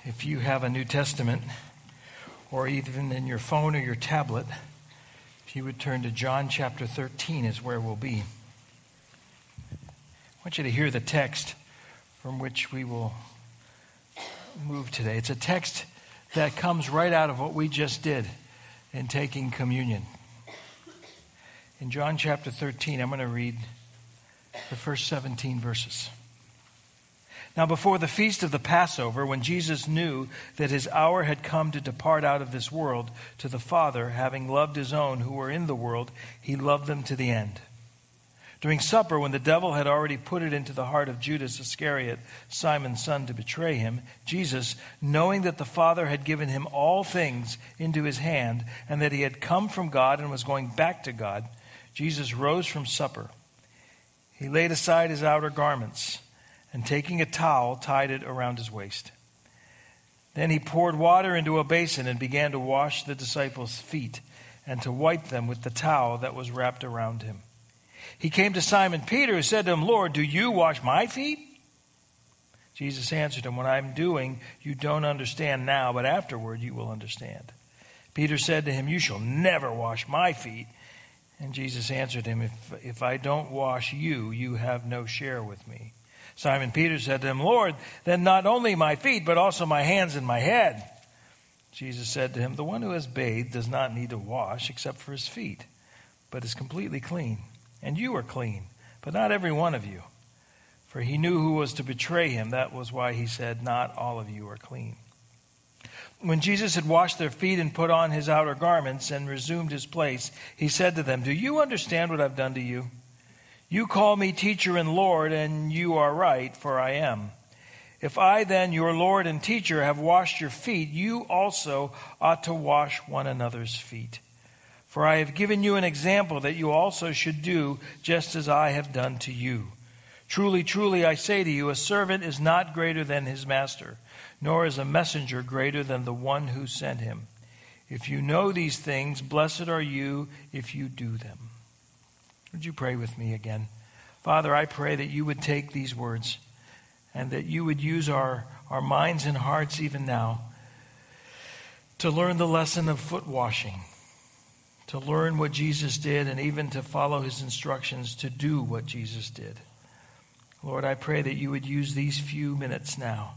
If you have a New Testament, or even in your phone or your tablet, if you would turn to John chapter 13 is where we'll be. I want you to hear the text from which we will move today. It's a text that comes right out of what we just did in taking communion. In John chapter 13, I'm going to read the first 17 verses. Now, before the feast of the Passover, when Jesus knew that his hour had come to depart out of this world to the Father, having loved his own who were in the world, he loved them to the end. During supper, when the devil had already put it into the heart of Judas Iscariot, Simon's son, to betray him, Jesus, knowing that the Father had given him all things into his hand, and that he had come from God and was going back to God, Jesus rose from supper. He laid aside his outer garments, and taking a towel, tied it around his waist. Then he poured water into a basin and began to wash the disciples' feet and to wipe them with the towel that was wrapped around him. He came to Simon Peter, who said to him, "Lord, do you wash my feet?" Jesus answered him, "What I'm doing you don't understand now, but afterward you will understand." Peter said to him, "You shall never wash my feet." And Jesus answered him, If I don't wash you, you have no share with me." Simon Peter said to him, "Lord, then not only my feet, but also my hands and my head." Jesus said to him, "The one who has bathed does not need to wash except for his feet, but is completely clean. And you are clean, but not every one of you." For he knew who was to betray him. That was why he said, "Not all of you are clean." When Jesus had washed their feet and put on his outer garments and resumed his place, he said to them, "Do you understand what I've done to you? You call me teacher and Lord, and you are right, for I am. If I then, your Lord and teacher, have washed your feet, you also ought to wash one another's feet. For I have given you an example that you also should do just as I have done to you. Truly, truly, I say to you, a servant is not greater than his master, nor is a messenger greater than the one who sent him. If you know these things, blessed are you if you do them." Would you pray with me again? Father, I pray that you would take these words and that you would use our minds and hearts even now to learn the lesson of foot washing, to learn what Jesus did, and even to follow his instructions to do what Jesus did. Lord, I pray that you would use these few minutes now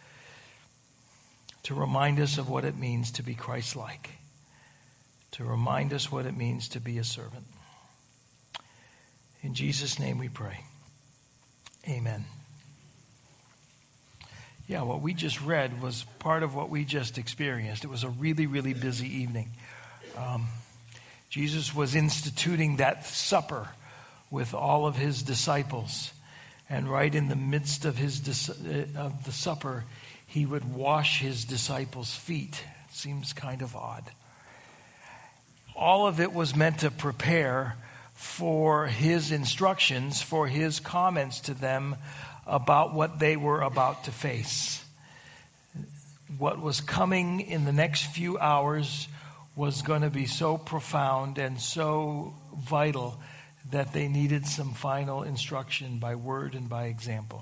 to remind us of what it means to be Christ-like, to remind us what it means to be a servant. In Jesus' name we pray. Amen. Yeah, what we just read was part of what we just experienced. It was a really, really busy evening. Jesus was instituting that supper with all of his disciples. And right in the midst of of the supper, he would wash his disciples' feet. It seems kind of odd. All of it was meant to prepare for his instructions, for his comments to them about what they were about to face. What was coming in the next few hours was going to be so profound and so vital that they needed some final instruction by word and by example.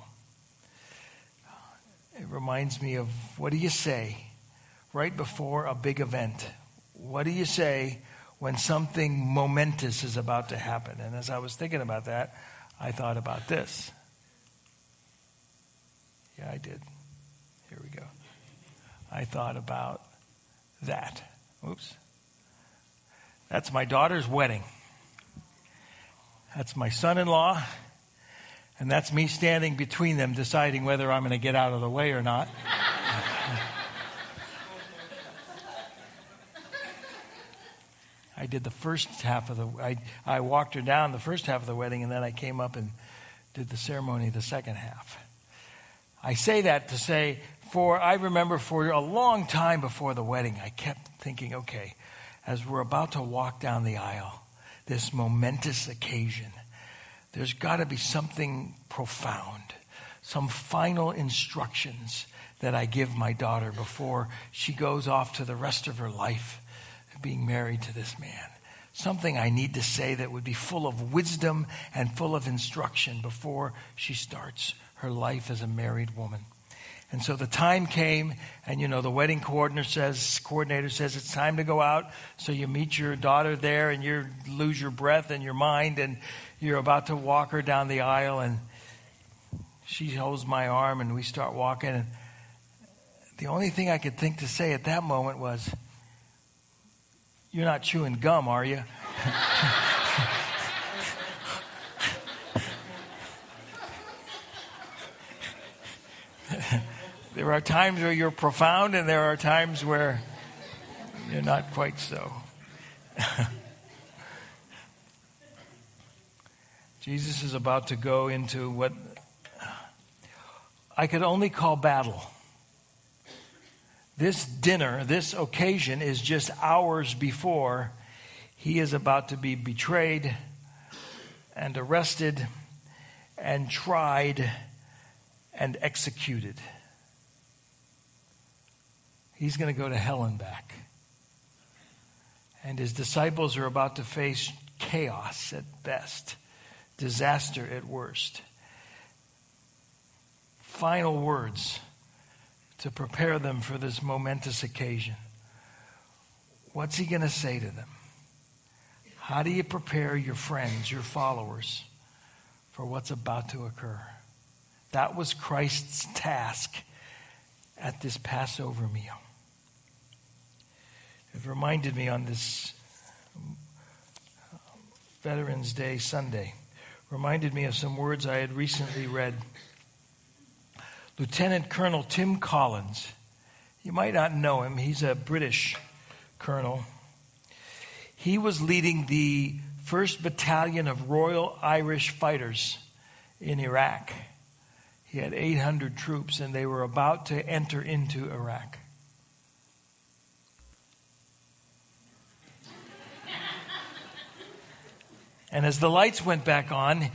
It reminds me of, what do you say right before a big event? What do you say when something momentous is about to happen? And as I was thinking about that, I thought about this. Yeah, I did. Here we go. I thought about that. Oops. That's my daughter's wedding. That's my son-in-law. And that's me standing between them deciding whether I'm going to get out of the way or not. I did the first half of I walked her down the first half of the wedding, and then I came up and did the ceremony the second half. I say that to say, I remember for a long time before the wedding, I kept thinking, okay, as we're about to walk down the aisle, this momentous occasion, there's got to be something profound, some final instructions that I give my daughter before she goes off to the rest of her life being married to this man. Something I need to say that would be full of wisdom and full of instruction before she starts her life as a married woman. And so the time came, and the wedding coordinator says it's time to go out. So you meet your daughter there, and you lose your breath and your mind, and you're about to walk her down the aisle, and she holds my arm, and we start walking. And the only thing I could think to say at that moment was, "You're not chewing gum, are you?" There are times where you're profound, and there are times where you're not quite so. Jesus is about to go into what I could only call battle. This dinner, this occasion is just hours before he is about to be betrayed and arrested and tried and executed. He's going to go to hell and back. And his disciples are about to face chaos at best, disaster at worst. Final words to prepare them for this momentous occasion. What's he going to say to them? How do you prepare your friends, your followers, for what's about to occur? That was Christ's task at this Passover meal. It reminded me on this Veterans Day Sunday, reminded me of some words I had recently read. Lieutenant Colonel Tim Collins, you might not know him, he's a British colonel. He was leading the 1st Battalion of Royal Irish Fighters in Iraq. He had 800 troops, and they were about to enter into Iraq. And as the lights went back on,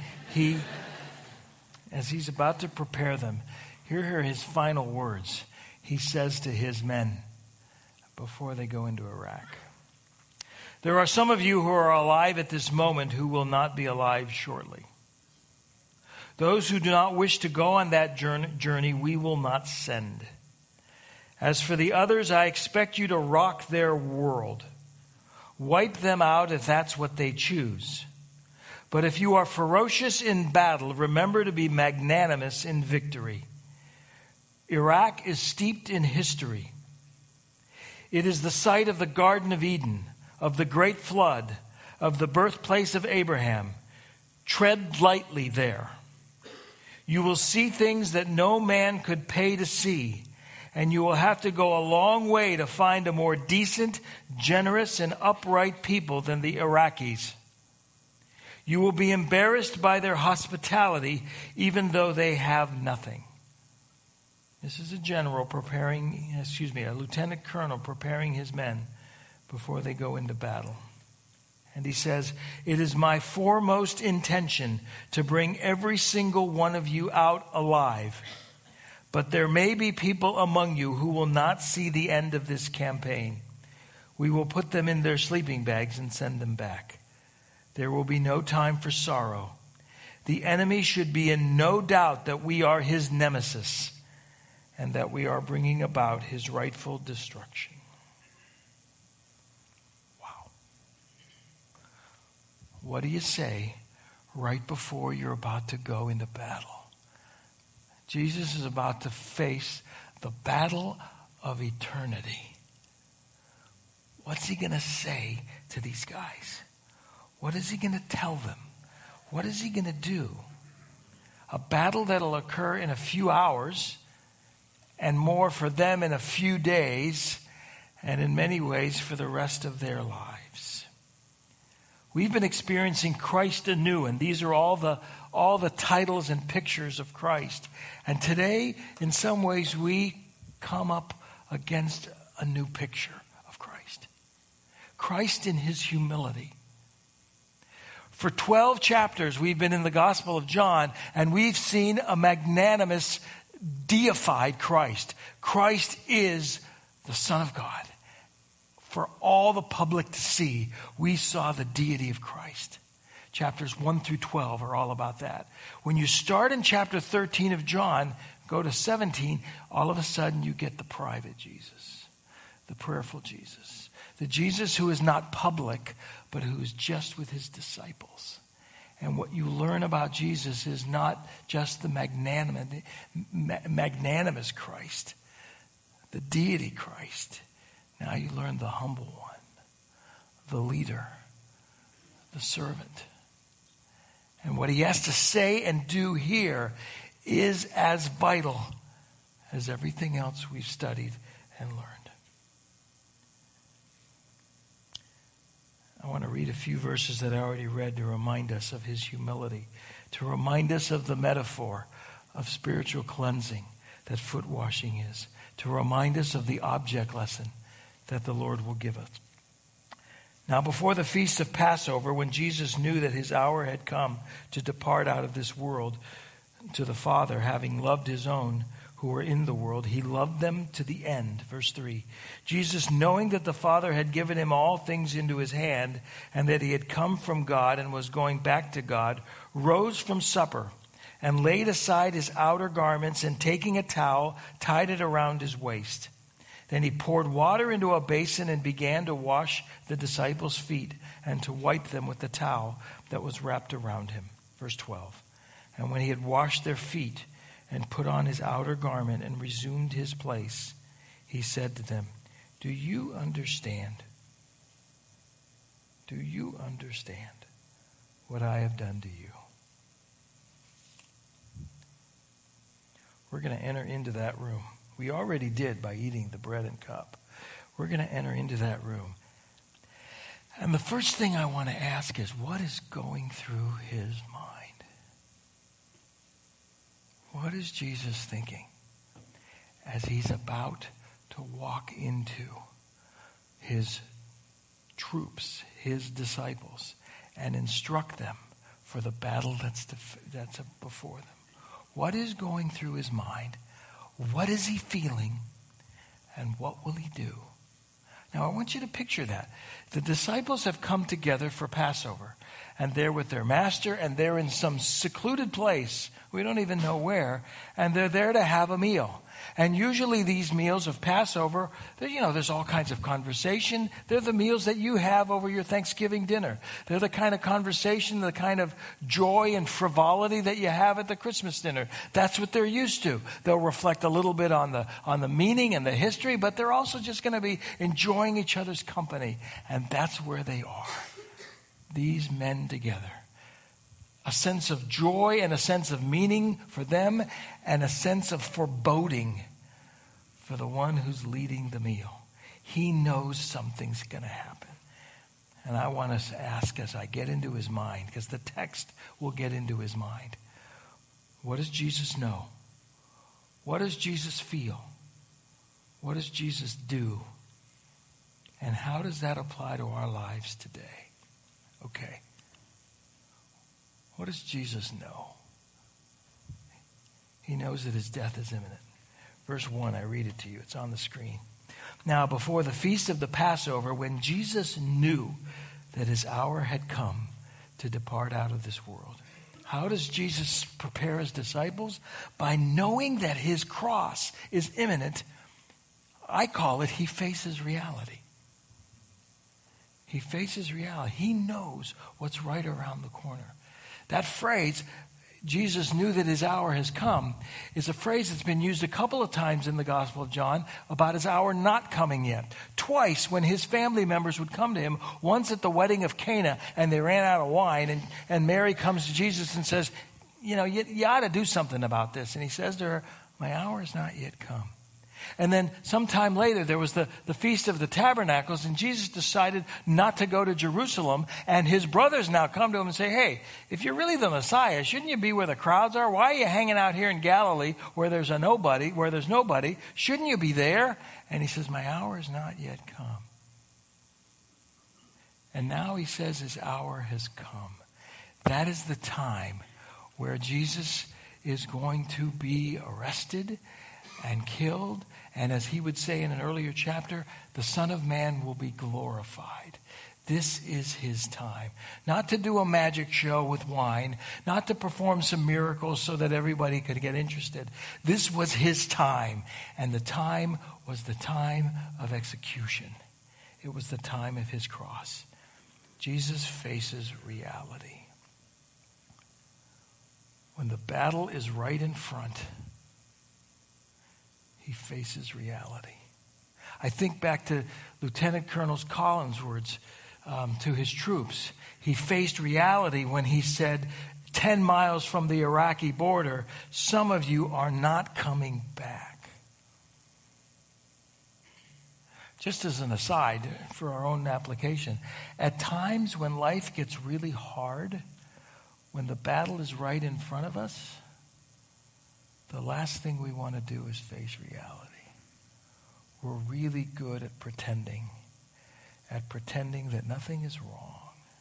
as he's about to prepare them, here are his final words. He says to his men before they go into Iraq. There are some of you who are alive at this moment who will not be alive shortly. Those who do not wish to go on that journey, we will not send. As for the others, I expect you to rock their world. Wipe them out if that's what they choose. But if you are ferocious in battle, remember to be magnanimous in victory. Iraq is steeped in history. It is the site of the Garden of Eden, of the Great Flood, of the birthplace of Abraham. Tread lightly there. You will see things that no man could pay to see, and you will have to go a long way to find a more decent, generous, and upright people than the Iraqis. You will be embarrassed by their hospitality, even though they have nothing. This is a lieutenant colonel preparing his men before they go into battle. And he says, it is my foremost intention to bring every single one of you out alive. But there may be people among you who will not see the end of this campaign. We will put them in their sleeping bags and send them back. There will be no time for sorrow. The enemy should be in no doubt that we are his nemesis and that we are bringing about his rightful destruction. Wow. What do you say right before you're about to go into battle? Jesus is about to face the battle of eternity. What's he going to say to these guys? What is he going to tell them? What is he going to do? A battle that'll occur in a few hours, and more for them in a few days, and in many ways for the rest of their lives. We've been experiencing Christ anew, and these are all the titles and pictures of Christ. And today, in some ways, we come up against a new picture of Christ. Christ in his humility. For 12 chapters, we've been in the Gospel of John, and we've seen a magnanimous, deified Christ. Christ is the Son of God. For all the public to see, we saw the deity of Christ. Chapters 1 through 12 are all about that. When you start in chapter 13 of John, Go to 17, all of a sudden you get the private Jesus, the prayerful Jesus, the Jesus who is not public, but who is just with his disciples. And what you learn about Jesus is not just the magnanimous Christ, the deity Christ. Now you learn the humble one, the leader, the servant. And what he has to say and do here is as vital as everything else we've studied and learned. I want to read a few verses that I already read to remind us of his humility, to remind us of the metaphor of spiritual cleansing that foot washing is, to remind us of the object lesson that the Lord will give us. Now, before the feast of Passover, when Jesus knew that his hour had come to depart out of this world to the Father, having loved his own who were in the world, he loved them to the end. Verse 3. Jesus, knowing that the Father had given him all things into his hand, and that he had come from God and was going back to God, rose from supper and laid aside his outer garments, and taking a towel, tied it around his waist. Then he poured water into a basin and began to wash the disciples' feet and to wipe them with the towel that was wrapped around him. Verse 12. And when he had washed their feet and put on his outer garment and resumed his place, he said to them, "Do you understand? Do you understand what I have done to you?" We're going to enter into that room. We already did by eating the bread and cup. We're going to enter into that room. And the first thing I want to ask is, what is going through his mind? What is Jesus thinking as he's about to walk into his troops, his disciples, and instruct them for the battle that's before them? What is going through his mind? What is he feeling? And what will he do? Now, I want you to picture that. The disciples have come together for Passover, and they're with their master, and they're in some secluded place. We don't even know where. And they're there to have a meal. And usually these meals of Passover, there's all kinds of conversation. They're the meals that you have over your Thanksgiving dinner. They're the kind of conversation, the kind of joy and frivolity that you have at the Christmas dinner. That's what they're used to. They'll reflect a little bit on the meaning and the history, but they're also just going to be enjoying each other's company. And that's where they are. These men together. A sense of joy and a sense of meaning for them, and a sense of foreboding for the one who's leading the meal. He knows something's going to happen. And I want us to ask as I get into his mind, because the text will get into his mind. What does Jesus know? What does Jesus feel? What does Jesus do? And how does that apply to our lives today? Okay. What does Jesus know? He knows that his death is imminent. Verse 1, I read it to you. It's on the screen. Now, before the feast of the Passover, when Jesus knew that his hour had come to depart out of this world. How does Jesus prepare his disciples? By knowing that his cross is imminent. I call it, he faces reality. He faces reality. He knows what's right around the corner. That phrase, Jesus knew that his hour has come, is a phrase that's been used a couple of times in the Gospel of John about his hour not coming yet. Twice when his family members would come to him, once at the wedding of Cana and they ran out of wine, and Mary comes to Jesus and says, you ought to do something about this. And he says to her, my hour has not yet come. And then sometime later, there was the Feast of the Tabernacles, and Jesus decided not to go to Jerusalem. And his brothers now come to him and say, hey, if you're really the Messiah, shouldn't you be where the crowds are? Why are you hanging out here in Galilee where there's nobody? Shouldn't you be there? And he says, my hour has not yet come. And now he says his hour has come. That is the time where Jesus is going to be arrested and killed. And as he would say in an earlier chapter, the Son of Man will be glorified. This is his time. Not to do a magic show with wine, not to perform some miracles so that everybody could get interested. This was his time, and the time was the time of execution. It was the time of his cross. Jesus faces reality. When the battle is right in front, he faces reality. I think back to Lieutenant Colonel Collins' words to his troops. He faced reality when he said, 10 miles from the Iraqi border, some of you are not coming back. Just as an aside for our own application, at times when life gets really hard, when the battle is right in front of us, the last thing we want to do is face reality. We're really good at pretending that nothing is wrong.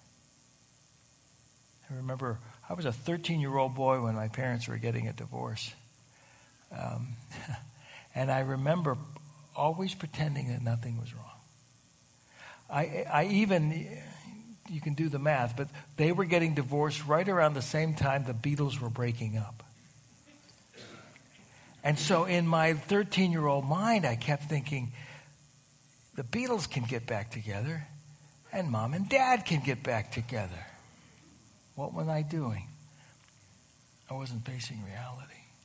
I remember I was a 13-year-old boy when my parents were getting a divorce. And I remember always pretending that nothing was wrong. I even, you can do the math, but they were getting divorced right around the same time the Beatles were breaking up. And so in my 13-year-old mind, I kept thinking, the Beatles can get back together, and Mom and Dad can get back together. What was I doing? I wasn't facing reality.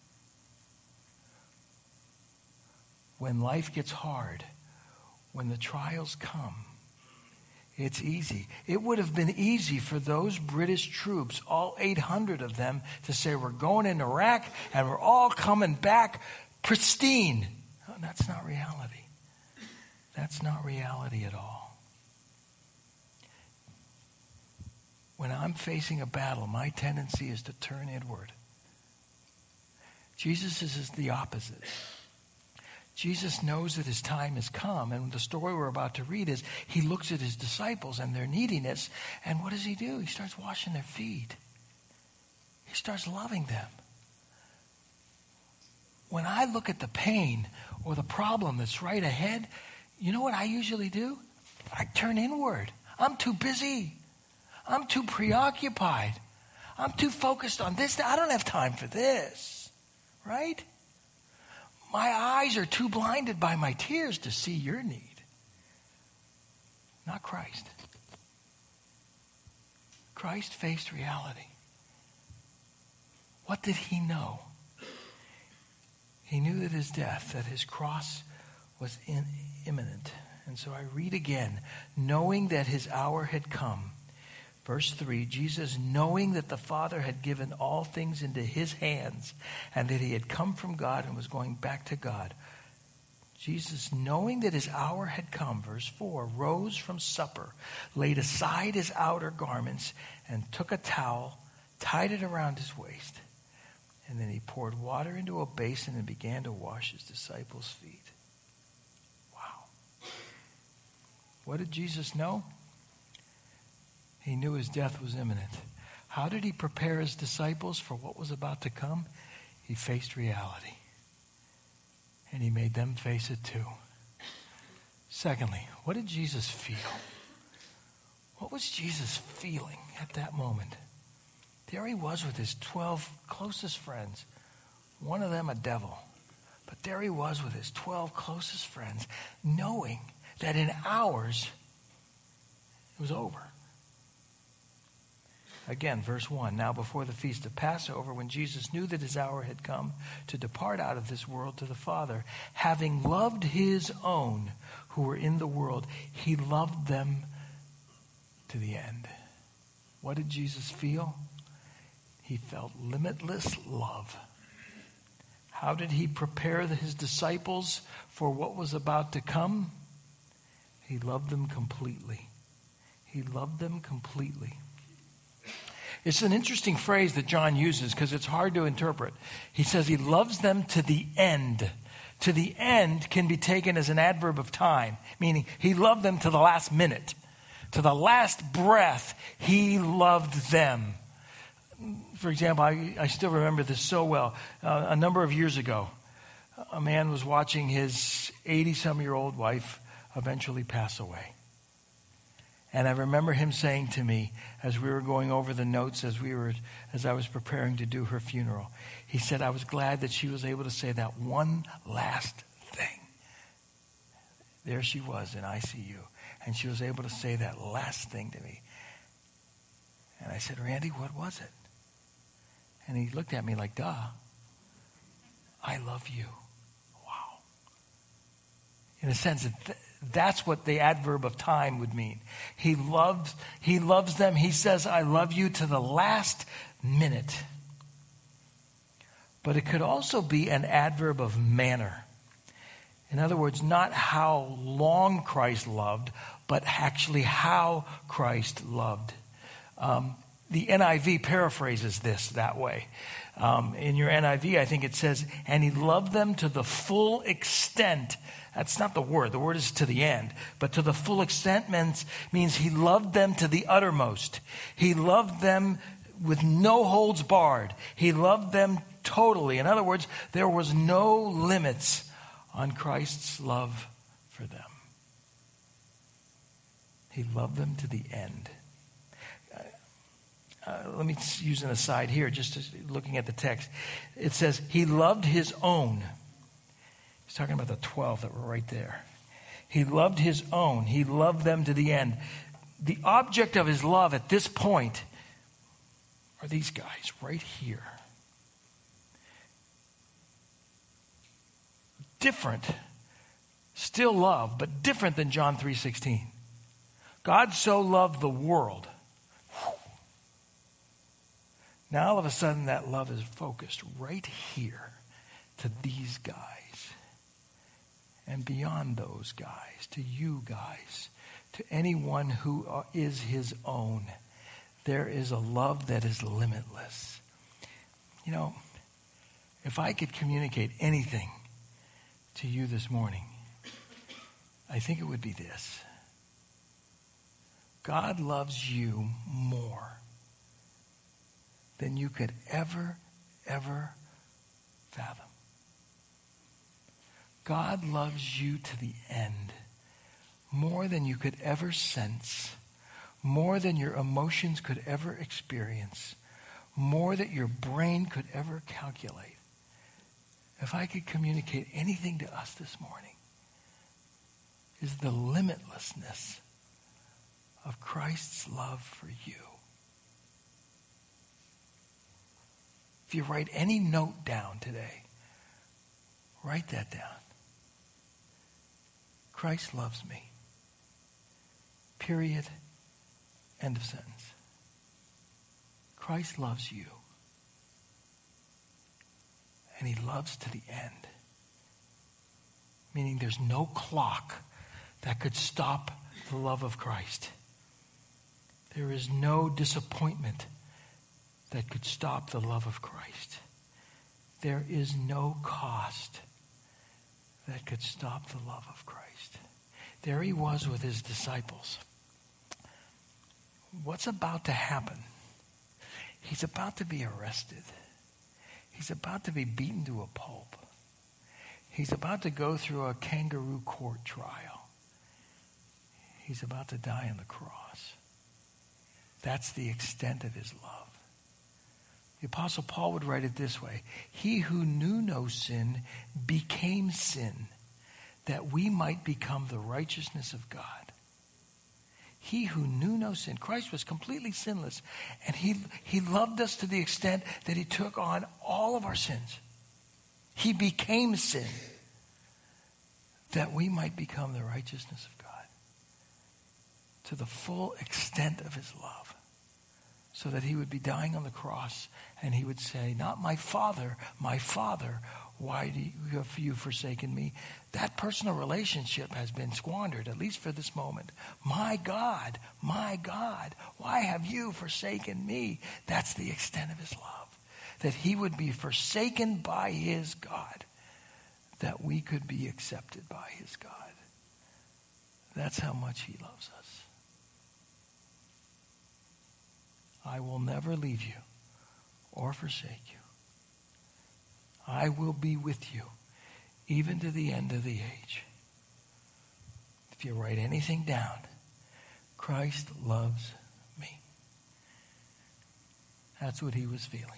When life gets hard, when the trials come, it's easy. It would have been easy for those British troops, all 800 of them, to say, we're going in Iraq and we're all coming back pristine. No, that's not reality. That's not reality at all. When I'm facing a battle, my tendency is to turn inward. Jesus is the opposite. Jesus knows that his time has come, and the story we're about to read is he looks at his disciples and their neediness, and what does he do? He starts washing their feet. He starts loving them. When I look at the pain or the problem that's right ahead, you know what I usually do? I turn inward. I'm too busy. I'm too preoccupied. I'm too focused on this. I don't have time for this, right? My eyes are too blinded by my tears to see your need. Not Christ. Christ faced reality. What did he know? He knew that his death, that his cross was imminent. And so I read again, knowing that his hour had come. Verse 3, Jesus, knowing that the Father had given all things into his hands and that he had come from God and was going back to God. Jesus, knowing that his hour had come, verse 4, rose from supper, laid aside his outer garments, and took a towel, tied it around his waist. And then he poured water into a basin and began to wash his disciples' feet. Wow. What did Jesus know? He knew his death was imminent. How did he prepare his disciples for what was about to come? He faced reality. And he made them face it too. Secondly, what did Jesus feel? What was Jesus feeling at that moment? There he was with his 12 closest friends. One of them a devil. But there he was with his 12 closest friends, knowing that in hours it was over. Again, verse 1, now before the feast of Passover, when Jesus knew that his hour had come to depart out of this world to the Father, having loved his own who were in the world, he loved them to the end. What did Jesus feel? He felt limitless love. How did he prepare his disciples for what was about to come? He loved them completely. He loved them completely. It's an interesting phrase that John uses because it's hard to interpret. He says he loves them to the end. To the end can be taken as an adverb of time, meaning he loved them to the last minute. To the last breath, he loved them. For example, I still remember this so well. A number of years ago, a man was watching his 80-some-year-old wife eventually pass away. And I remember him saying to me as we were going over the notes as I was preparing to do her funeral, he said, I was glad that she was able to say that one last thing. There she was in ICU, and she was able to say that last thing to me. And I said, Randy, what was it? And he looked at me like, duh. I love you. Wow. In a sense, that's what the adverb of time would mean. He loves them. He says, I love you to the last minute. But it could also be an adverb of manner. In other words, not how long Christ loved, but actually how Christ loved. The NIV paraphrases this that way. In your NIV, I think it says, and he loved them to the full extent. That's not the word. The word is to the end. But to the full extent means he loved them to the uttermost. He loved them with no holds barred. He loved them totally. In other words, there was no limits on Christ's love for them. He loved them to the end. Let me use an aside here, just looking at the text. It says, he loved his own. He's talking about the 12 that were right there. He loved his own. He loved them to the end. The object of his love at this point are these guys right here. Different, still love, but different than John 3:16. God so loved the world. Now all of a sudden that love is focused right here to these guys. And beyond those guys, to you guys, to anyone who is his own, there is a love that is limitless. You know, if I could communicate anything to you this morning, I think it would be this. God loves you more than you could ever fathom. God loves you to the end more than you could ever sense, more than your emotions could ever experience, more than your brain could ever calculate. If I could communicate anything to us this morning, is the limitlessness of Christ's love for you. If you write any note down today, write that down. Christ loves me. Period. End of sentence. Christ loves you. And he loves to the end. Meaning there's no clock that could stop the love of Christ. There is no disappointment that could stop the love of Christ. There is no cost that could stop the love of Christ. There he was with his disciples. What's about to happen? He's about to be arrested. He's about to be beaten to a pulp. He's about to go through a kangaroo court trial. He's about to die on the cross. That's the extent of his love. The Apostle Paul would write it this way. He who knew no sin became sin, that we might become the righteousness of God. He who knew no sin. Christ was completely sinless. And he loved us to the extent that he took on all of our sins. He became sin, that we might become the righteousness of God. To the full extent of his love. So that he would be dying on the cross and he would say, not my Father, why have you forsaken me? That personal relationship has been squandered, at least for this moment. My God, why have you forsaken me? That's the extent of his love. That he would be forsaken by his God, that we could be accepted by his God. That's how much he loves us. I will never leave you or forsake you. I will be with you even to the end of the age. If you write anything down, Christ loves me. That's what he was feeling.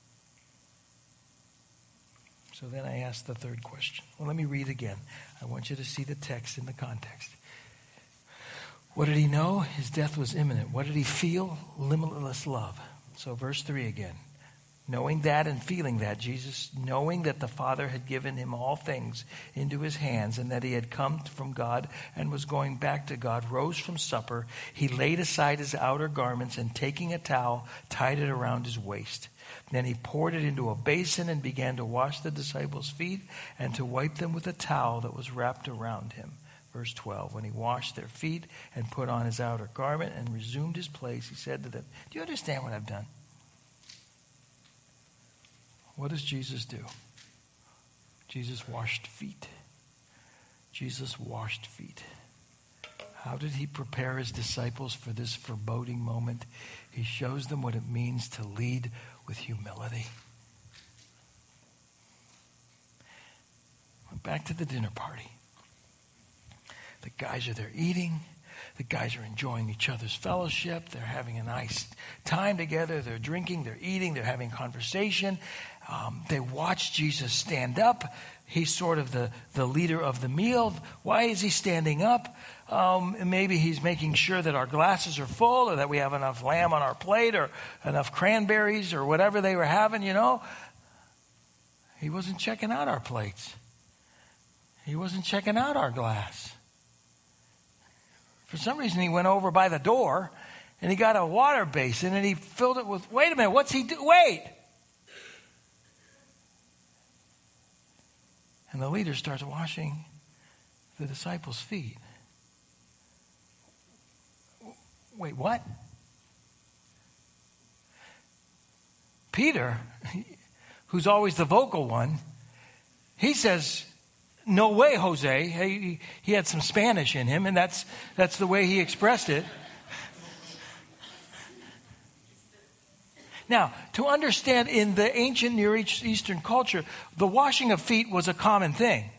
So then I asked the third question. Well, let me read again. I want you to see the text in the context. What did he know? His death was imminent. What did he feel? Limitless love. So verse 3 again. Knowing that and feeling that, Jesus, knowing that the Father had given him all things into his hands and that he had come from God and was going back to God, rose from supper. He laid aside his outer garments and taking a towel, tied it around his waist. Then he poured it into a basin and began to wash the disciples' feet and to wipe them with a towel that was wrapped around him. Verse 12, when he washed their feet and put on his outer garment and resumed his place, he said to them, do you understand what I've done? What does Jesus do? Jesus washed feet. Jesus washed feet. How did he prepare his disciples for this foreboding moment? He shows them what it means to lead with humility. Back to the dinner party. The guys are there eating. The guys are enjoying each other's fellowship. They're having a nice time together. They're drinking, they're eating, they're having conversation. They watch Jesus stand up. He's sort of the leader of the meal. Why is he standing up? Maybe he's making sure that our glasses are full or that we have enough lamb on our plate or enough cranberries or whatever they were having, you know. He wasn't checking out our plates. He wasn't checking out our glass. For some reason, he went over by the door and he got a water basin and he filled it with, wait a minute, what's he do? Wait! And the leader starts washing the disciples' feet. Wait, what? Peter, who's always the vocal one, he says, no way, Jose. He had some Spanish in him, and that's the way he expressed it. Now, to understand in the ancient Near Eastern culture, the washing of feet was a common thing.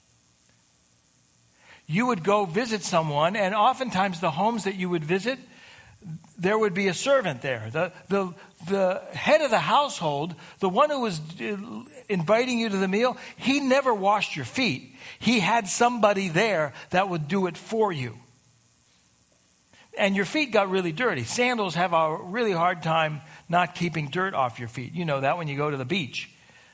You would go visit someone, and oftentimes the homes that you would visit, there would be a servant there. The head of the household, the one who was inviting you to the meal, he never washed your feet. He had somebody there that would do it for you. And your feet got really dirty. Sandals have a really hard time not keeping dirt off your feet. You know that when you go to the beach.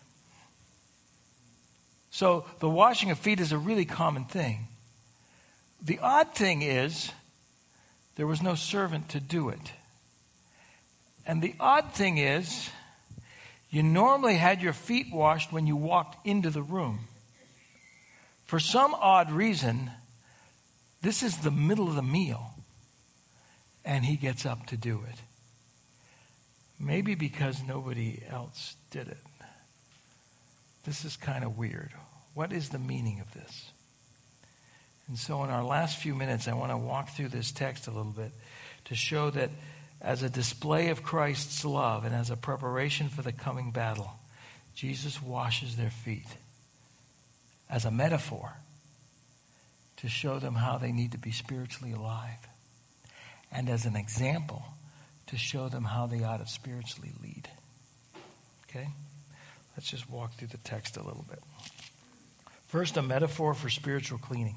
So the washing of feet is a really common thing. The odd thing is, there was no servant to do it. And the odd thing is, you normally had your feet washed when you walked into the room. For some odd reason, this is the middle of the meal, and he gets up to do it. Maybe because nobody else did it. This is kind of weird. What is the meaning of this? And so in our last few minutes, I want to walk through this text a little bit to show that as a display of Christ's love and as a preparation for the coming battle, Jesus washes their feet as a metaphor to show them how they need to be spiritually alive, and as an example to show them how they ought to spiritually lead. Okay? Let's just walk through the text a little bit. First, a metaphor for spiritual cleaning.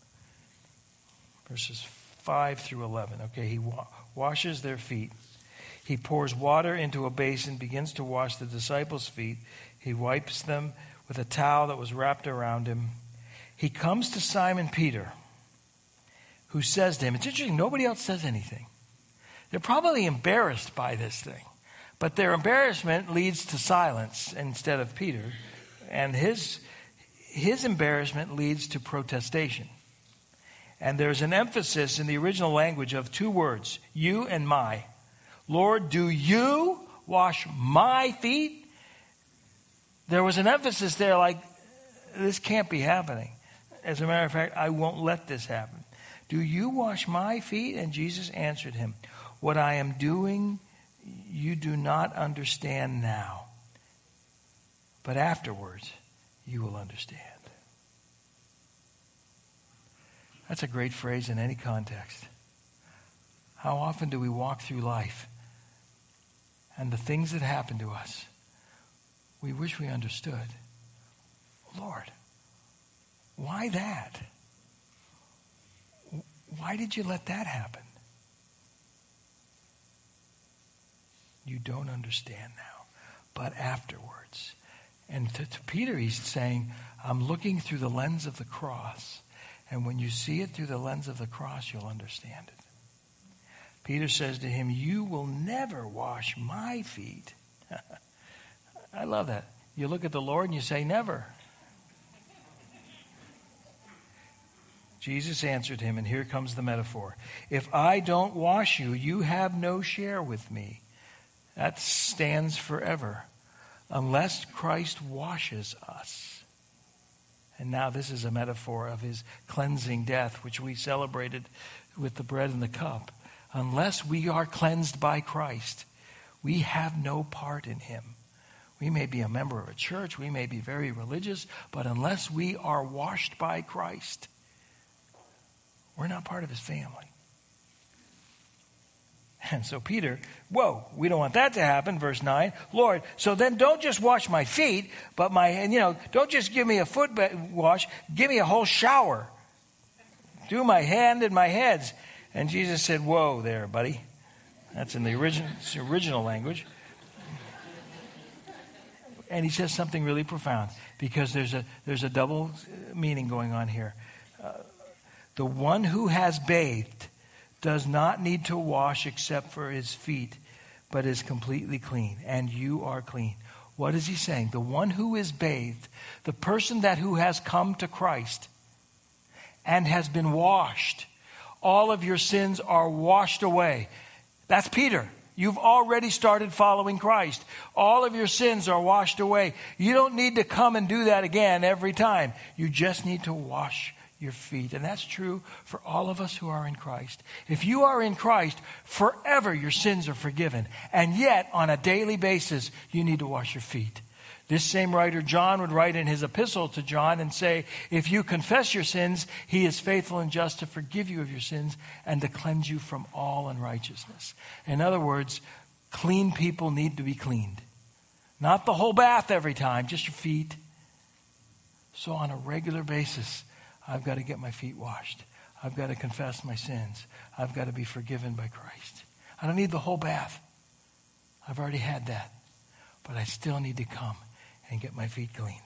Verses 5 through 11. Okay, he washes their feet. He pours water into a basin, begins to wash the disciples' feet. He wipes them with a towel that was wrapped around him. He comes to Simon Peter, who says to him, it's interesting, nobody else says anything. They're probably embarrassed by this thing, but their embarrassment leads to silence instead of Peter, and his embarrassment leads to protestation. And there's an emphasis in the original language of two words, you and my. Lord, do you wash my feet? There was an emphasis there like, this can't be happening. As a matter of fact, I won't let this happen. Do you wash my feet? And Jesus answered him, what I am doing, you do not understand now. But afterwards, you will understand. That's a great phrase in any context. How often do we walk through life and the things that happen to us, we wish we understood. Lord, why that? Why did you let that happen? You don't understand now, but afterwards. And to Peter, he's saying, I'm looking through the lens of the cross. And when you see it through the lens of the cross, you'll understand it. Peter says to him, you will never wash my feet. I love that. You look at the Lord and you say, never. Jesus answered him, and here comes the metaphor. If I don't wash you, you have no share with me. That stands forever. Unless Christ washes us. And now this is a metaphor of his cleansing death, which we celebrated with the bread and the cup. Unless we are cleansed by Christ, we have no part in him. We may be a member of a church, we may be very religious, but unless we are washed by Christ, we're not part of his family. And so Peter, whoa, we don't want that to happen. Verse 9, Lord, so then don't just wash my feet, but don't just give me a foot wash, give me a whole shower. Do my hand and my heads. And Jesus said, whoa there, buddy. That's in the original language. And he says something really profound, because there's a double meaning going on here. The one who has bathed does not need to wash except for his feet, but is completely clean, and you are clean. What is he saying? The one who is bathed, the person who has come to Christ and has been washed, all of your sins are washed away. That's Peter. You've already started following Christ. All of your sins are washed away. You don't need to come and do that again every time. You just need to wash your feet. And that's true for all of us who are in Christ. If you are in Christ, forever your sins are forgiven. And yet, on a daily basis, you need to wash your feet. This same writer, John, would write in his epistle to John and say, if you confess your sins, he is faithful and just to forgive you of your sins and to cleanse you from all unrighteousness. In other words, clean people need to be cleaned. Not the whole bath every time, just your feet. So on a regular basis, I've got to get my feet washed. I've got to confess my sins. I've got to be forgiven by Christ. I don't need the whole bath. I've already had that. But I still need to come and get my feet cleaned.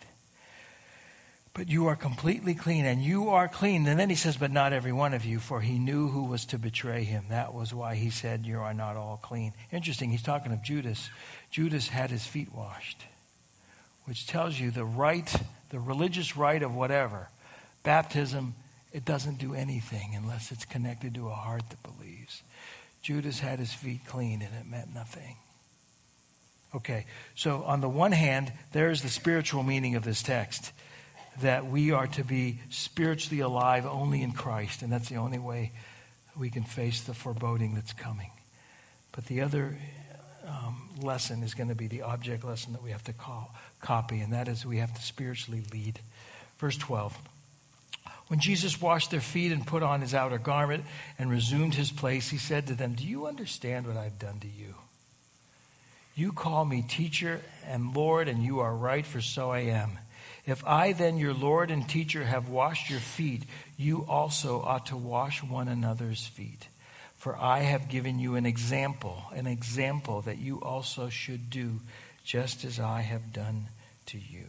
But you are completely clean, and you are clean. And then he says, but not every one of you, for he knew who was to betray him. That was why he said, you are not all clean. Interesting, he's talking of Judas. Judas had his feet washed, which tells you the religious rite of whatever. Baptism, it doesn't do anything unless it's connected to a heart that believes. Judas had his feet clean, and it meant nothing. Okay, so on the one hand, there's the spiritual meaning of this text, that we are to be spiritually alive only in Christ, and that's the only way we can face the foreboding that's coming. But the other lesson is going to be the object lesson that we have to copy, and that is we have to spiritually lead. Verse 12. When Jesus washed their feet and put on his outer garment and resumed his place, he said to them, do you understand what I've done to you? You call me teacher and Lord, and you are right, for so I am. If I then, your Lord and teacher, have washed your feet, you also ought to wash one another's feet. For I have given you an example that you also should do, just as I have done to you.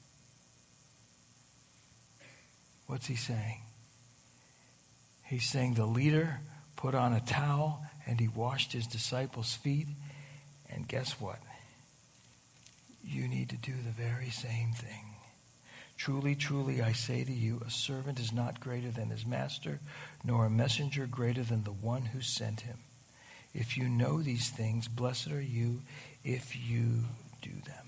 What's he saying? He's saying the leader put on a towel and he washed his disciples' feet. And guess what? You need to do the very same thing. Truly, truly, I say to you, a servant is not greater than his master, nor a messenger greater than the one who sent him. If you know these things, blessed are you if you do them.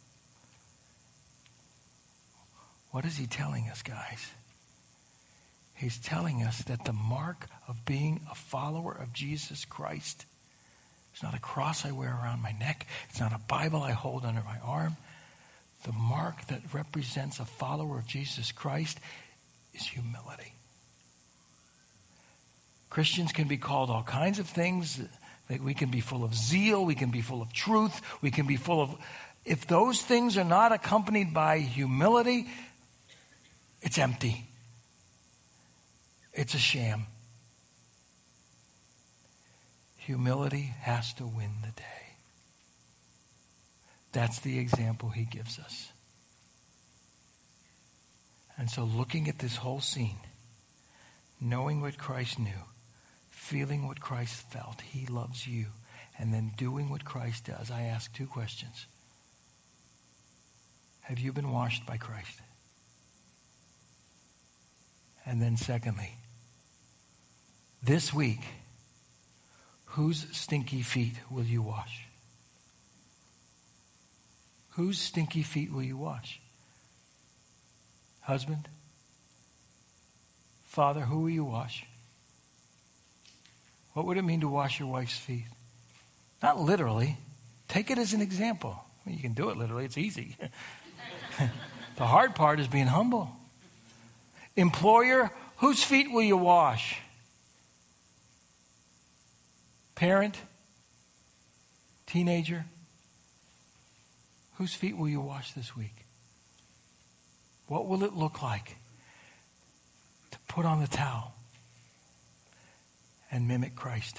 What is he telling us, guys? He's telling us that the mark of being a follower of Jesus Christ, it's not a cross I wear around my neck. It's not a Bible I hold under my arm. The mark that represents a follower of Jesus Christ is humility. Christians can be called all kinds of things. We can be full of zeal. We can be full of truth. We can be full of... If those things are not accompanied by humility, it's empty. It's a sham. Humility has to win the day. That's the example he gives us. And so looking at this whole scene, knowing what Christ knew, feeling what Christ felt, he loves you, and then doing what Christ does, I ask two questions. Have you been washed by Christ? And then secondly, this week, whose stinky feet will you wash? Whose stinky feet will you wash? Husband? Father, who will you wash? What would it mean to wash your wife's feet? Not literally. Take it as an example. I mean, you can do it literally. It's easy. The hard part is being humble. Employer, whose feet will you wash? Parent? Teenager? Whose feet will you wash this week? What will it look like to put on the towel and mimic Christ?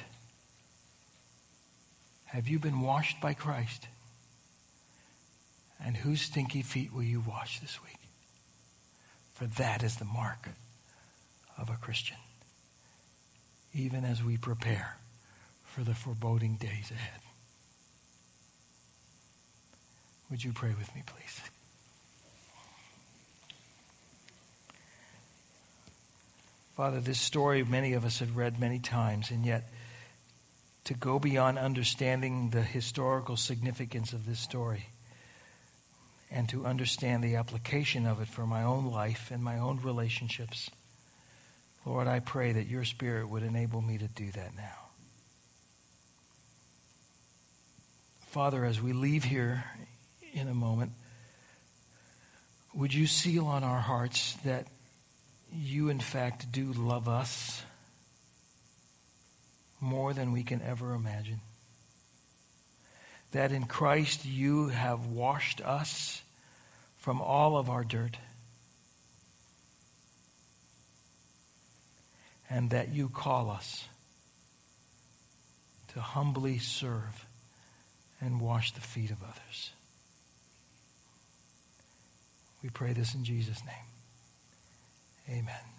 Have you been washed by Christ? And whose stinky feet will you wash this week? For that is the mark of a Christian, even as we prepare for the foreboding days ahead. Would you pray with me, please? Father, this story many of us have read many times, and yet to go beyond understanding the historical significance of this story and to understand the application of it for my own life and my own relationships, Lord, I pray that your Spirit would enable me to do that now. Father, as we leave here in a moment, would you seal on our hearts that you, in fact, do love us more than we can ever imagine? That in Christ you have washed us from all of our dirt, and that you call us to humbly serve and wash the feet of others. We pray this in Jesus' name. Amen.